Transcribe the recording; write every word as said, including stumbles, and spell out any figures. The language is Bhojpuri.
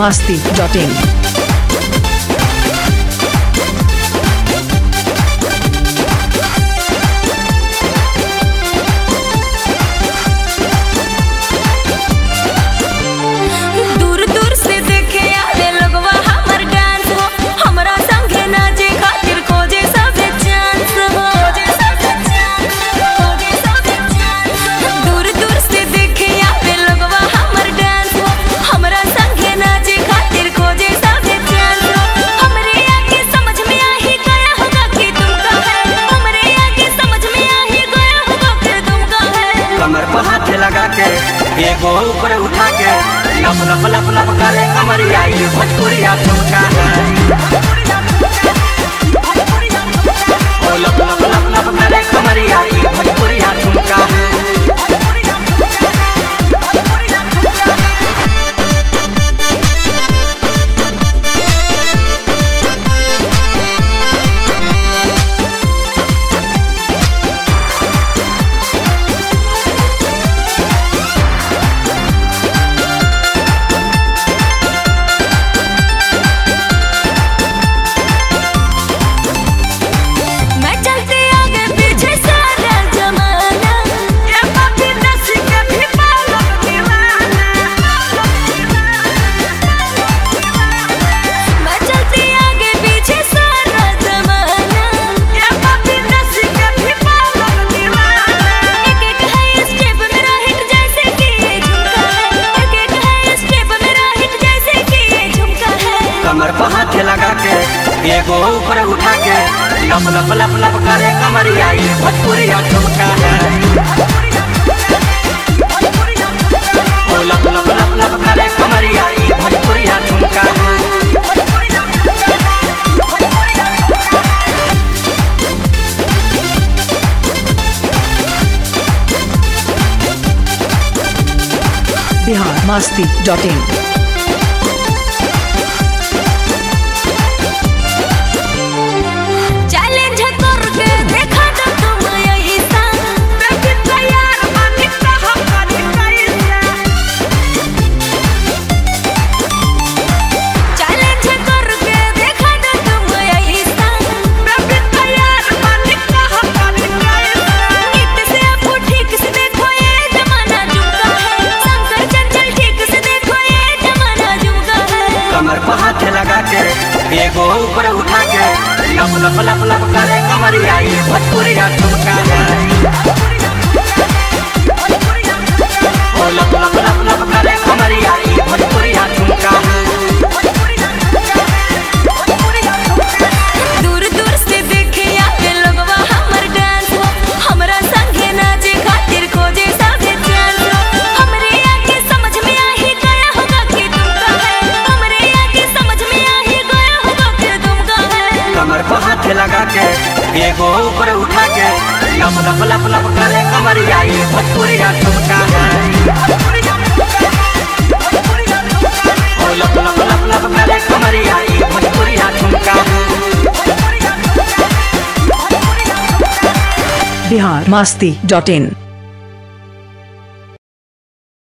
masti dot in. कमर पर हाथ लगा के एगो ऊपर उठा के लप लप लप लप करे कमरिया ये भोजपुरिया ठुमका है। ओ लप लप लप लप करे कमरिया ये भोजपुरिया ठुमका है। कमर पर हाथ लगा के एगो ऊपर उठा के लप लप लप लप करे कमरिया ये भोजपुरिया ठुमका है। ओ लप लप लप लप करे कमरिया ये भोजपुरिया ठुमका है। Bihar masti dot in. कमर पर हाथ लगा के एगो ऊपर उठा के लप लप लप लप करे कमरिया ये भोजपुरिया ठुमका है। ओ लप लप लप लप करे कमरिया ये भोजपुरिया ठुमका है। दूर दूर से देखे आके लोगवा हमर डांस हो, हमरा संगे नाचे खातिर खोजे साथे चांस हो। हमरे आके समझ में आ ही गया होगा कि तुम कहाँ है, हमरे आके समझ में आ ही गया होगा कि तुम कहाँ है। कमर पर हाथ लगा के एगो ऊपर उठा के लप लप लप लप करे कमरिया ये भोजपुरिया ठुमका है। ओ लप लप लप लप करे कमरिया ये भोजपुरिया ठुमका है। Bihar masti dot in.